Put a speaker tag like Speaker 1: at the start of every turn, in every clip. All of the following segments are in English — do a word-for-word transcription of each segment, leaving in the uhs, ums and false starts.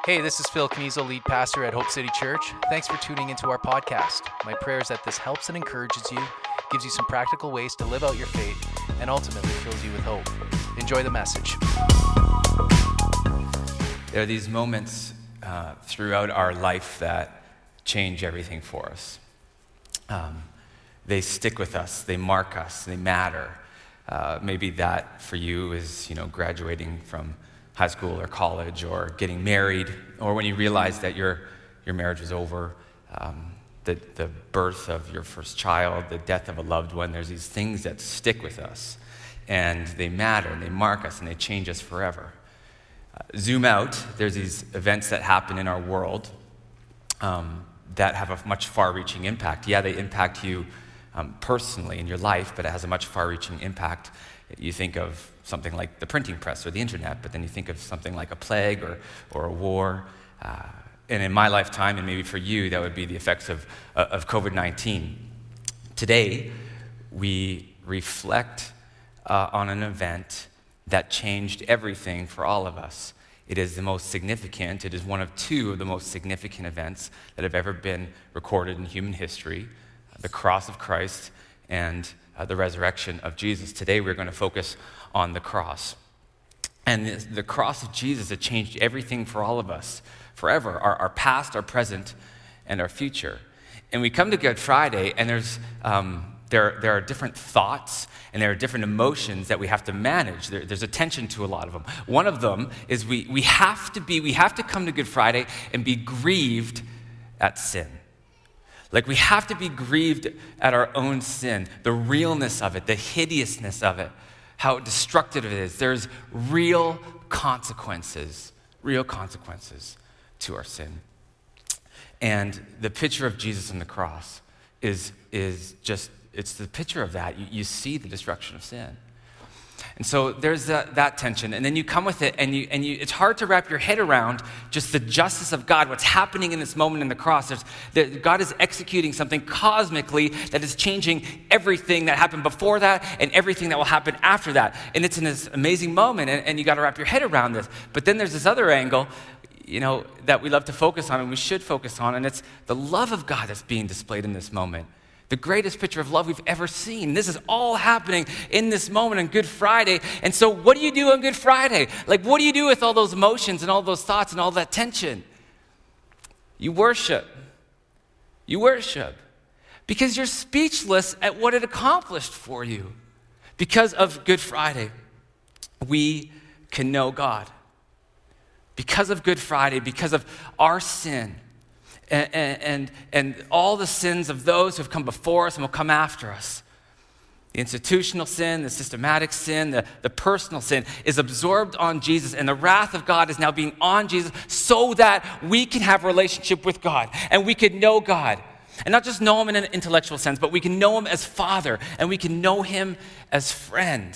Speaker 1: Hey, this is Phil Kniezel, lead pastor at Hope City Church. Thanks for tuning into our podcast. My prayer is that this helps and encourages you, gives you some practical ways to live out your faith, and ultimately fills you with hope. Enjoy the message.
Speaker 2: There are these moments uh, throughout our life that change everything for us. Um, they stick with us, they mark us, they matter. Uh, maybe that for you is, you know, graduating from high school or college, or getting married, or when you realize that your your marriage is over, um, the, the birth of your first child, the death of a loved one. There's these things that stick with us, and they matter, and they mark us, and they change us forever. Uh, zoom out, there's these events that happen in our world um, that have a much far-reaching impact. Yeah, they impact you um, personally in your life, but it has a much far-reaching impact. You think of something like the printing press or the internet, but then you think of something like a plague or, or a war. Uh, and in my lifetime, and maybe for you, that would be the effects of, uh, of covid nineteen. Today, we reflect uh, on an event that changed everything for all of us. It is the most significant, it is one of two of the most significant events that have ever been recorded in human history, the cross of Christ and Uh, the resurrection of Jesus. Today we're going to focus on the cross. And the, the cross of Jesus, it changed everything for all of us, forever, our, our past, our present, and our future. And we come to Good Friday, and there's um, there, there are different thoughts, and there are different emotions that we have to manage. There, there's a tension to a lot of them. One of them is we, we have to be, we have to come to Good Friday and be grieved at sin. Like, we have to be grieved at our own sin, the realness of it, the hideousness of it, how destructive it is. There's real consequences, real consequences to our sin. And the picture of Jesus on the cross is, is just, it's the picture of that. You, you see the destruction of sin. And so there's that, that tension, and then you come with it, and you and you. It's hard to wrap your head around just the justice of God, what's happening in this moment in the cross. There's, that God is executing something cosmically that is changing everything that happened before that and everything that will happen after that. And it's in this amazing moment, and, and you got to wrap your head around this. But then there's this other angle, you know, that we love to focus on, and we should focus on, and it's the love of God that's being displayed in this moment. The greatest picture of love we've ever seen. This is all happening in this moment on Good Friday. And so what do you do on Good Friday? Like, what do you do with all those emotions and all those thoughts and all that tension? You worship. You worship. Because you're speechless at what it accomplished for you. Because of Good Friday, we can know God. Because of Good Friday, because of our sin, And, and, and all the sins of those who have come before us and will come after us. The institutional sin, the systematic sin, the, the personal sin is absorbed on Jesus, and the wrath of God is now being on Jesus so that we can have a relationship with God and we can know God. And not just know him in an intellectual sense, but we can know him as Father and we can know him as friend.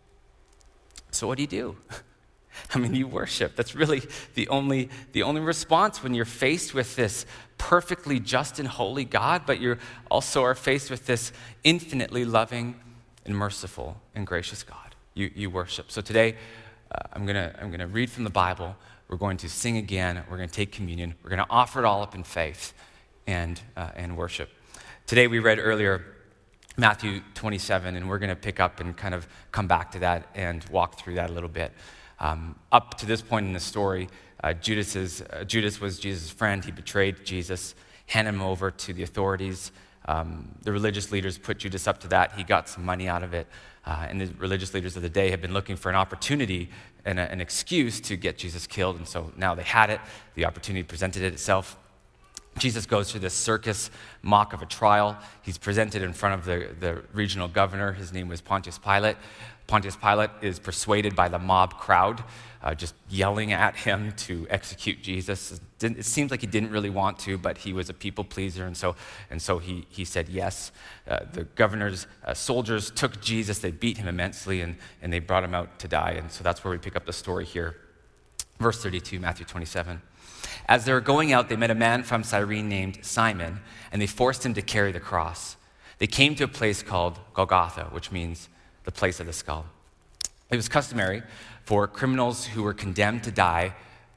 Speaker 2: So what do you do? I mean, you worship. That's really the only the only response when you're faced with this perfectly just and holy God, but you also are faced with this infinitely loving and merciful and gracious God. You you worship. So today, uh, I'm gonna I'm gonna read from the Bible. We're going to sing again. We're going to take communion. We're going to offer it all up in faith and uh, and worship. Today we read earlier Matthew twenty-seven, and we're going to pick up and kind of come back to that and walk through that a little bit. Um, up to this point in the story, uh, Judas's, uh, Judas was Jesus' friend. He betrayed Jesus, handed him over to the authorities. Um, the religious leaders put Judas up to that. He got some money out of it. Uh, and the religious leaders of the day had been looking for an opportunity and a, an excuse to get Jesus killed. And so now they had it. The opportunity presented itself. Jesus goes through this circus mock of a trial. He's presented in front of the, the regional governor. His name was Pontius Pilate. Pontius Pilate is persuaded by the mob crowd, uh, just yelling at him to execute Jesus. It seems like he didn't really want to, but he was a people pleaser, and so and so he he said yes. Uh, the governor's uh, soldiers took Jesus. They beat him immensely, and, and they brought him out to die. And so that's where we pick up the story here. Verse thirty-two, Matthew twenty-seven. As they were going out, they met a man from Cyrene named Simon, and they forced him to carry the cross. They came to a place called Golgotha, which means the place of the skull. It was customary for criminals who were condemned to die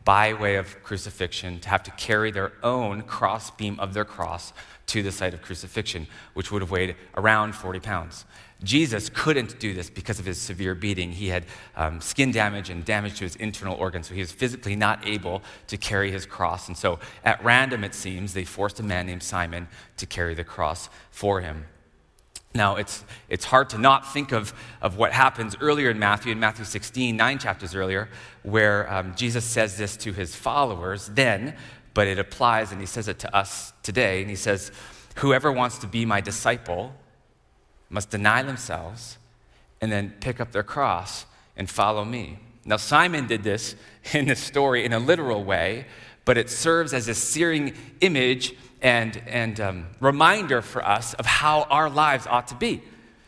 Speaker 2: by way of crucifixion to have to carry their own cross beam of their cross to the site of crucifixion, which would have weighed around forty pounds. Jesus couldn't do this because of his severe beating. He had um, skin damage and damage to his internal organs, so he was physically not able to carry his cross. And so at random, it seems, they forced a man named Simon to carry the cross for him. Now, it's it's hard to not think of, of what happens earlier in Matthew, in Matthew sixteen, nine chapters earlier, where um, Jesus says this to his followers then, but it applies, and he says it to us today. And he says, whoever wants to be my disciple must deny themselves and then pick up their cross and follow me. Now, Simon did this in the story in a literal way, but it serves as a searing image and, and um, reminder for us of how our lives ought to be.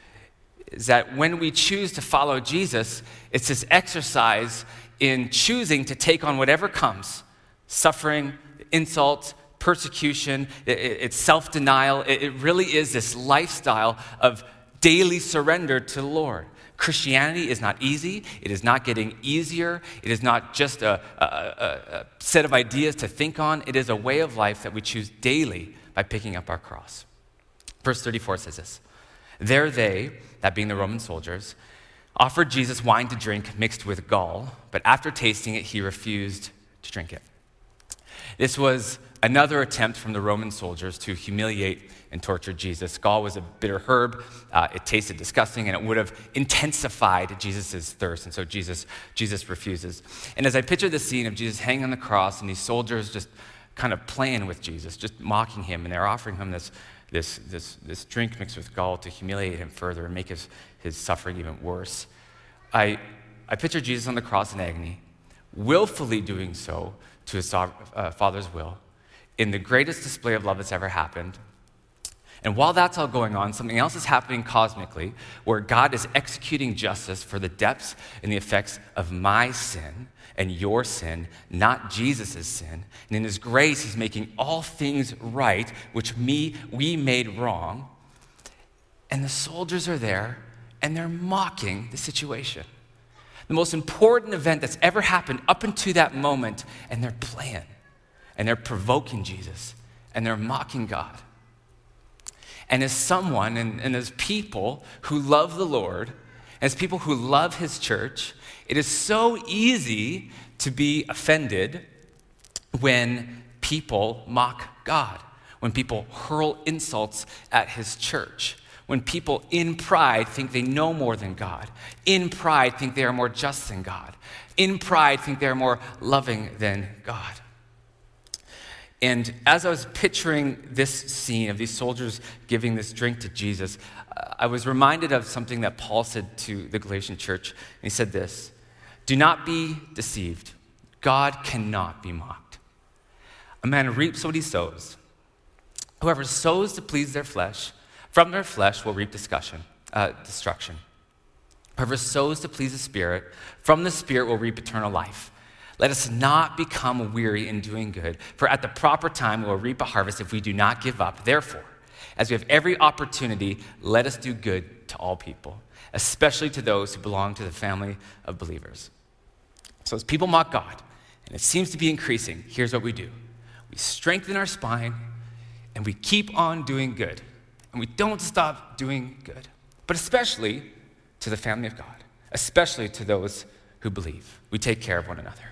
Speaker 2: Is that when we choose to follow Jesus, it's this exercise in choosing to take on whatever comes, suffering, insult, persecution, it, it, it's self-denial. It, it really is this lifestyle of daily surrender to the Lord. Christianity is not easy. It is not getting easier. It is not just a, a, a, a set of ideas to think on. It is a way of life that we choose daily by picking up our cross. Verse thirty-four says this, there they, that being the Roman soldiers, offered Jesus wine to drink mixed with gall, but after tasting it, he refused to drink it. This was another attempt from the Roman soldiers to humiliate and torture Jesus. Gall was a bitter herb. Uh, it tasted disgusting, and it would have intensified Jesus' thirst. And so Jesus, Jesus refuses. And as I picture the scene of Jesus hanging on the cross and these soldiers just kind of playing with Jesus, just mocking him, and they're offering him this, this, this, this drink mixed with gall to humiliate him further and make his, his suffering even worse. I, I picture Jesus on the cross in agony, willfully doing so to his uh, Father's will, in the greatest display of love that's ever happened. And while that's all going on, something else is happening cosmically, where God is executing justice for the depths and the effects of my sin and your sin, not Jesus' sin. And in his grace, he's making all things right, which me we made wrong. And the soldiers are there, and they're mocking the situation. The most important event that's ever happened up until that moment, and they're playing, and they're provoking Jesus, and they're mocking God. And as someone, and, and as people who love the Lord, as people who love his church, it is so easy to be offended when people mock God, when people hurl insults at his church, when people in pride think they know more than God, in pride think they are more just than God, in pride think they are more loving than God. And as I was picturing this scene of these soldiers giving this drink to Jesus, I was reminded of something that Paul said to the Galatian church. And he said this, do not be deceived. God cannot be mocked. A man reaps what he sows. Whoever sows to please their flesh, from their flesh will reap discussion, uh, destruction. Whoever sows to please the Spirit, from the Spirit will reap eternal life. Let us not become weary in doing good, for at the proper time we will reap a harvest if we do not give up. Therefore, as we have every opportunity, let us do good to all people, especially to those who belong to the family of believers. So as people mock God, and it seems to be increasing, here's what we do. We strengthen our spine, and we keep on doing good. And we don't stop doing good, but especially to the family of God, especially to those who believe. We take care of one another.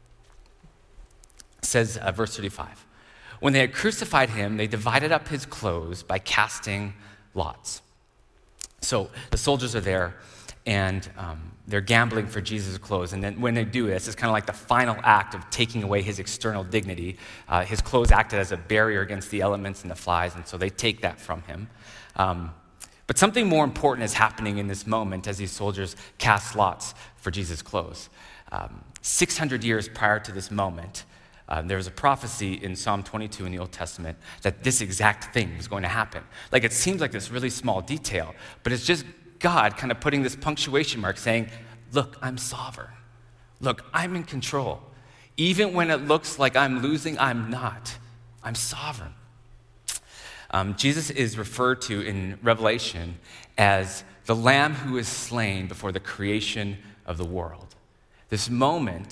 Speaker 2: It says, uh, verse thirty-five, when they had crucified him, they divided up his clothes by casting lots. So the soldiers are there, and um, they're gambling for Jesus' clothes. And then when they do this, it's kind of like the final act of taking away his external dignity. Uh, his clothes acted as a barrier against the elements and the flies, and so they take that from him. Um, but something more important is happening in this moment as these soldiers cast lots for Jesus' clothes. Um, six hundred years prior to this moment, uh, there was a prophecy in Psalm twenty-two in the Old Testament that this exact thing was going to happen. Like, it seems like this really small detail, but it's just God kind of putting this punctuation mark saying, look, I'm sovereign. Look, I'm in control. Even when it looks like I'm losing, I'm not. I'm sovereign. Um, Jesus is referred to in Revelation as the Lamb who is slain before the creation of the world. This moment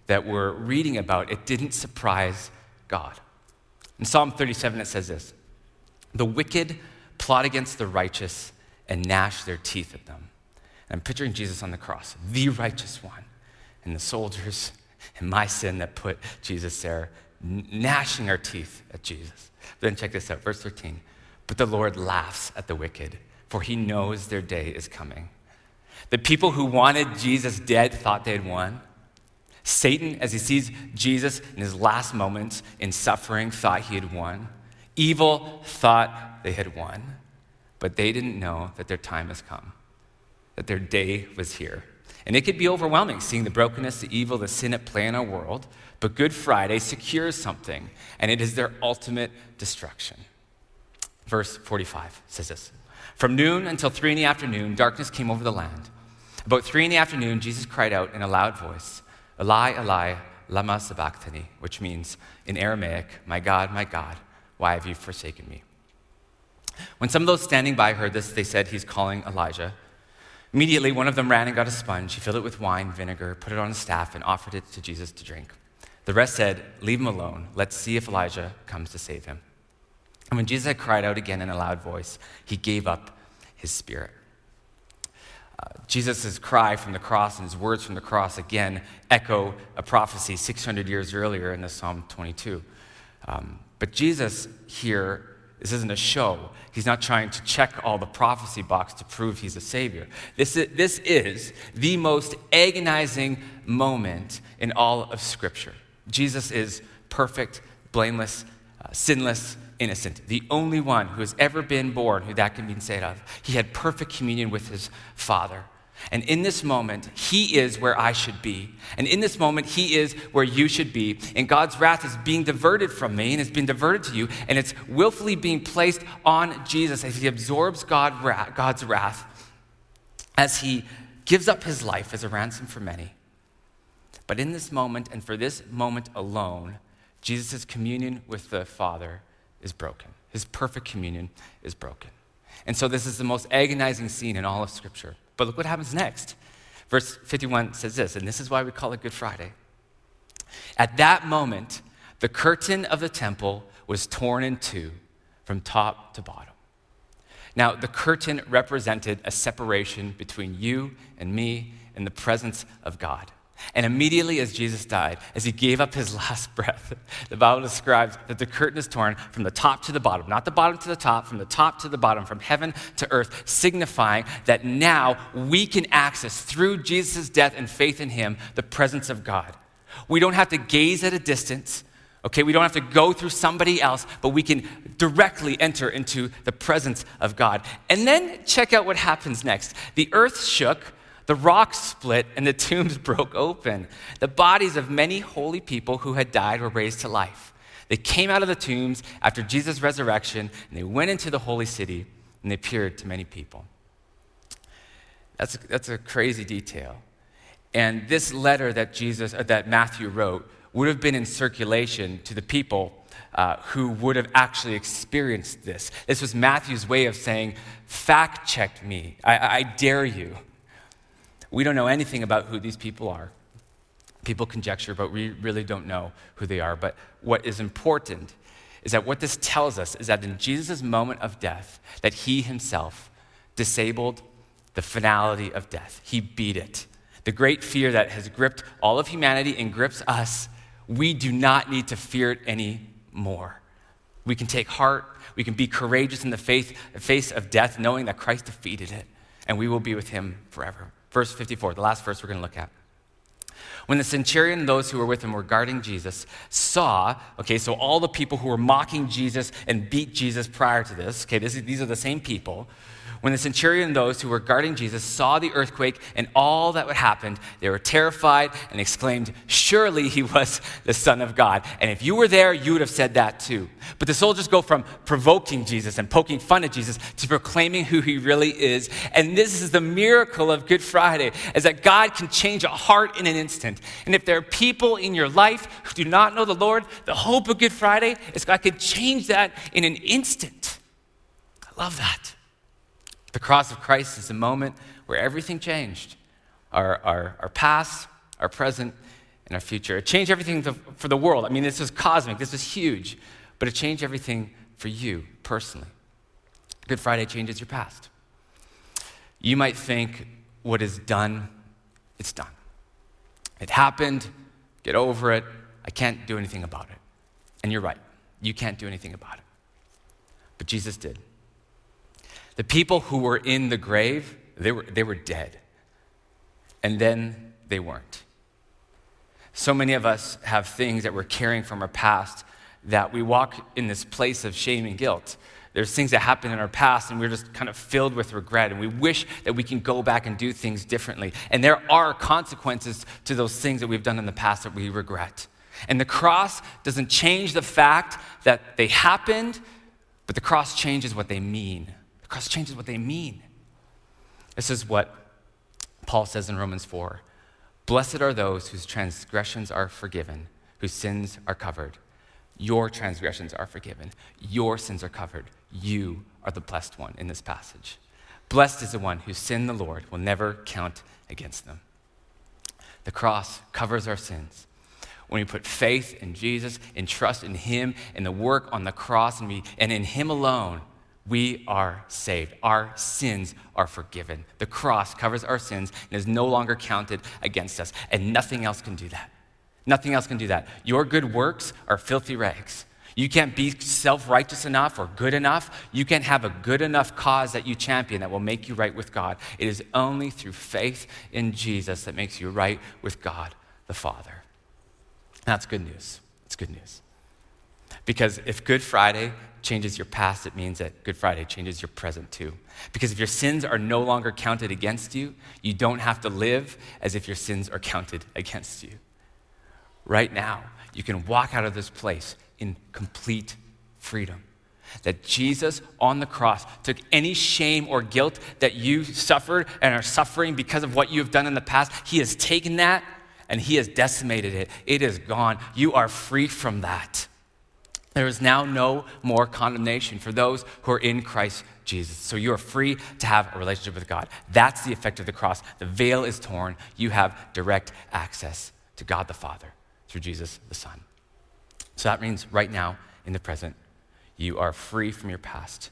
Speaker 2: that we're reading about, it didn't surprise God. In Psalm thirty-seven, it says this: "The wicked plot against the righteous and gnash their teeth at them." And I'm picturing Jesus on the cross, the righteous one, and the soldiers and my sin that put Jesus there, gnashing our teeth at Jesus. But then check this out, verse thirteen. "But the Lord laughs at the wicked, for he knows their day is coming." The people who wanted Jesus dead thought they had won. Satan, as he sees Jesus in his last moments in suffering, thought he had won. Evil thought they had won. But they didn't know that their time has come, that their day was here. And it could be overwhelming, seeing the brokenness, the evil, the sin at play in our world. But Good Friday secures something, and it is their ultimate destruction. Verse forty-five says this: "From noon until three in the afternoon, darkness came over the land. About three in the afternoon, Jesus cried out in a loud voice, 'Eli, Eli, lama sabachthani,' which means in Aramaic, 'My God, my God, why have you forsaken me?' When some of those standing by heard this, they said, 'He's calling Elijah.' Immediately, one of them ran and got a sponge. He filled it with wine, vinegar, put it on a staff, and offered it to Jesus to drink. The rest said, 'Leave him alone. Let's see if Elijah comes to save him.' And when Jesus had cried out again in a loud voice, he gave up his spirit." Uh, Jesus' cry from the cross and his words from the cross again echo a prophecy six hundred years earlier in the Psalm twenty-two. Um, but Jesus here, this isn't a show. He's not trying to check all the prophecy box to prove he's a savior. This is, this is the most agonizing moment in all of Scripture. Jesus is perfect, blameless, uh, sinless, innocent, the only one who has ever been born who that can be said of. He had perfect communion with his Father. And in this moment, he is where I should be. And in this moment, he is where you should be. And God's wrath is being diverted from me and it's being diverted to you. And it's willfully being placed on Jesus as he absorbs God, God's wrath, as he gives up his life as a ransom for many. But in this moment, and for this moment alone, Jesus' communion with the Father is broken. His perfect communion is broken. And so this is the most agonizing scene in all of Scripture. But look what happens next. Verse fifty-one says this, and this is why we call it Good Friday. "At that moment, the curtain of the temple was torn in two from top to bottom." Now, the curtain represented a separation between you and me and the presence of God. And immediately as Jesus died, as he gave up his last breath, the Bible describes that the curtain is torn from the top to the bottom, not the bottom to the top, from the top to the bottom, from heaven to earth, signifying that now we can access, through Jesus' death and faith in him, the presence of God. We don't have to gaze at a distance, okay? We don't have to go through somebody else, but we can directly enter into the presence of God. And then check out what happens next. The earth shook, the rocks split, and the tombs broke open. The bodies of many holy people who had died were raised to life. They came out of the tombs after Jesus' resurrection, and they went into the holy city, and they appeared to many people. That's a, that's a crazy detail. And this letter that Jesus, or that Matthew wrote would have been in circulation to the people uh, who would have actually experienced this. This was Matthew's way of saying, fact check me. I, I dare you. We don't know anything about who these people are. People conjecture, but we really don't know who they are. But what is important is that what this tells us is that in Jesus' moment of death, that he himself disabled the finality of death. He beat it. The great fear that has gripped all of humanity and grips us, we do not need to fear it anymore. We can take heart. We can be courageous in the faith, face of death, knowing that Christ defeated it, and we will be with him forever. Verse fifty-four, the last verse we're going to look at. When the centurion and those who were with him were guarding Jesus saw, okay, so all the people who were mocking Jesus and beat Jesus prior to this, okay, this is, these are the same people. When the centurion and those who were guarding Jesus saw the earthquake and all that would happen, they were terrified and exclaimed, surely he was the Son of God. And if you were there, you would have said that too. But the soldiers go from provoking Jesus and poking fun at Jesus to proclaiming who he really is. And this is the miracle of Good Friday, is that God can change a heart in an instant. And if there are people in your life who do not know the Lord, the hope of Good Friday is God can change that in an instant. I love that. The cross of Christ is the moment where everything changed. Our, our, our past, our present, and and our future. It changed everything for the world. I mean, this was cosmic. This was huge. But it changed everything for you personally. Good Friday changes your past. You might think what is done, it's done. It happened, get over it. I can't do anything about it. And you're right. You can't do anything about it. But Jesus did. The people who were in the grave, they were, they were dead. And then they weren't. So many of us have things that we're carrying from our past that we walk in this place of shame and guilt. There's things that happen in our past and we're just kind of filled with regret and we wish that we can go back and do things differently. And there are consequences to those things that we've done in the past that we regret. And the cross doesn't change the fact that they happened, but the cross changes what they mean. The cross changes what they mean. This is what Paul says in Romans four. Blessed are those whose transgressions are forgiven, whose sins are covered. Your transgressions are forgiven. Your sins are covered. You are the blessed one in this passage. Blessed is the one whose sin the Lord will never count against them. The cross covers our sins. When we put faith in Jesus and trust in him and the work on the cross and, we, and in him alone, we are saved. Our sins are forgiven. The cross covers our sins and is no longer counted against us. And nothing else can do that. Nothing else can do that. Your good works are filthy rags. You can't be self-righteous enough or good enough. You can't have a good enough cause that you champion that will make you right with God. It is only through faith in Jesus that makes you right with God the Father. That's good news. It's good news. Because if Good Friday changes your past, it means that Good Friday changes your present too. Because if your sins are no longer counted against you, you don't have to live as if your sins are counted against you. Right now, you can walk out of this place in complete freedom. That Jesus on the cross took any shame or guilt that you suffered and are suffering because of what you have done in the past. He has taken that and he has decimated it. It is gone. You are free from that. There is now no more condemnation for those who are in Christ Jesus. So you are free to have a relationship with God. That's the effect of the cross. The veil is torn. You have direct access to God the Father through Jesus the Son. So that means right now, in the present, you are free from your past.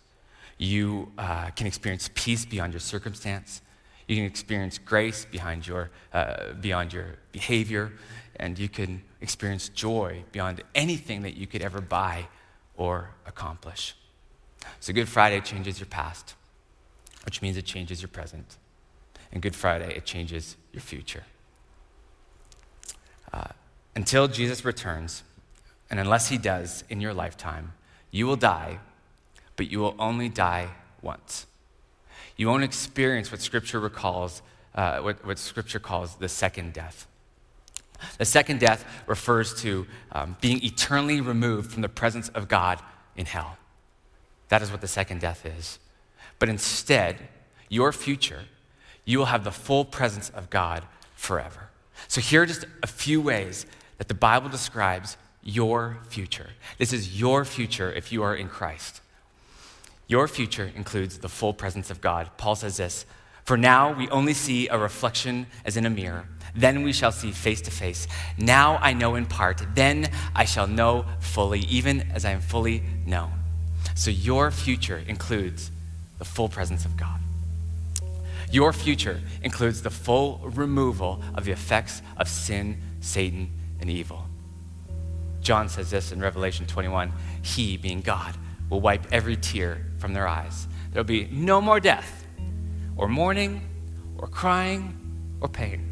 Speaker 2: You uh, can experience peace beyond your circumstance. You can experience grace behind your, uh, beyond your behavior. And you can experience joy beyond anything that you could ever buy or accomplish. So Good Friday changes your past, which means it changes your present. And Good Friday, it changes your future. Uh, until Jesus returns, and unless he does in your lifetime, you will die, but you will only die once. You won't experience what Scripture recalls, uh, what, what Scripture calls the second death. The second death refers to um, being eternally removed from the presence of God in hell. That is what the second death is. But instead, your future, you will have the full presence of God forever. So here are just a few ways that the Bible describes your future. This is your future if you are in Christ. Your future includes the full presence of God. Paul says this, "For now we only see a reflection as in a mirror. Then we shall see face to face. Now I know in part. Then I shall know fully, even as I am fully known." So your future includes the full presence of God. Your future includes the full removal of the effects of sin, Satan, and evil. John says this in Revelation twenty-one, "He, being God, will wipe every tear from their eyes. There'll be no more death, or mourning, or crying, or pain.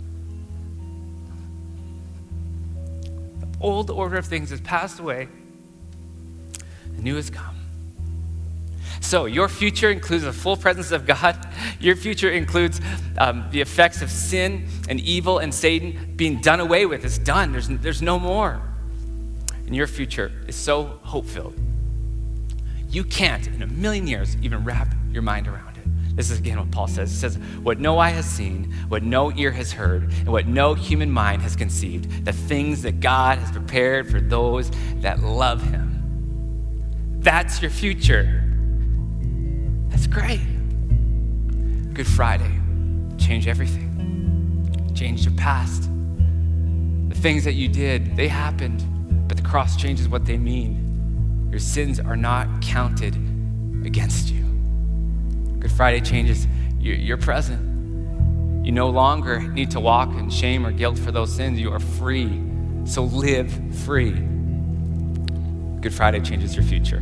Speaker 2: The old order of things has passed away. The new has come." So your future includes the full presence of God. Your future includes um, the effects of sin and evil and Satan being done away with. It's done. There's, there's no more. And your future is so hope-filled. You can't, in a million years, even wrap your mind around it. This is again what Paul says. He says, "What no eye has seen, what no ear has heard, and what no human mind has conceived, the things that God has prepared for those that love him." That's your future. That's great. Good Friday changed everything. Changed your past. The things that you did, they happened, but the cross changes what they mean. Your sins are not counted against you. Good Friday changes your, your present. You no longer need to walk in shame or guilt for those sins. You are free. So live free. Good Friday changes your future.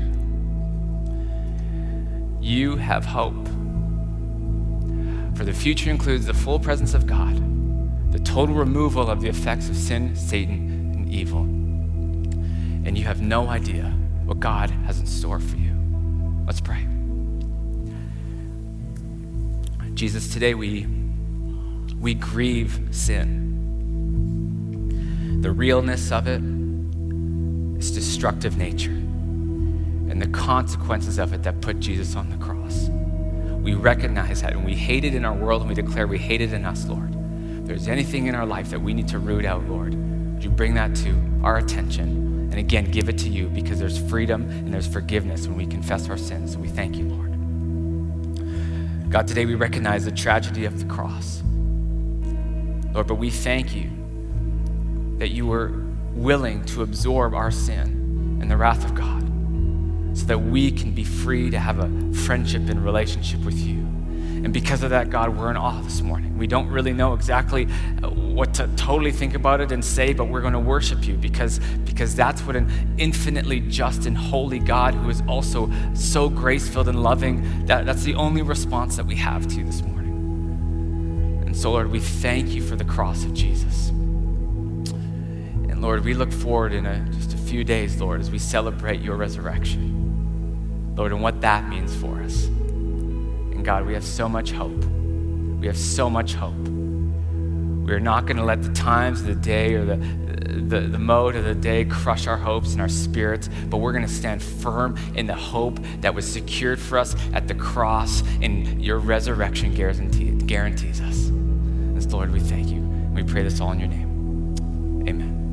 Speaker 2: You have hope. For the future includes the full presence of God, the total removal of the effects of sin, Satan, and evil. And you have no idea what God has in store for you. Let's pray. Jesus, today we, we grieve sin. The realness of it, its destructive nature, and the consequences of it that put Jesus on the cross. We recognize that, and we hate it in our world, and we declare we hate it in us, Lord. If there's anything in our life that we need to root out, Lord, would you bring that to our attention? And again, give it to you, because there's freedom and there's forgiveness when we confess our sins. So we thank you, Lord. God, today we recognize the tragedy of the cross. Lord, but we thank you that you were willing to absorb our sin and the wrath of God, so that we can be free to have a friendship and relationship with you. And because of that, God, we're in awe this morning. We don't really know exactly what to totally think about it and say, but we're going to worship you because, because that's what an infinitely just and holy God, who is also so grace-filled and loving, that, that's the only response that we have to you this morning. And so, Lord, we thank you for the cross of Jesus. And Lord, we look forward in a, just a few days, Lord, as we celebrate your resurrection. Lord, and what that means for us. And God, we have so much hope. We have so much hope. We are not going to let the times of the day or the, the, the mode of the day crush our hopes and our spirits, but we're going to stand firm in the hope that was secured for us at the cross, and your resurrection guarantee, guarantees us. And Lord, we thank you. We pray this all in your name. Amen.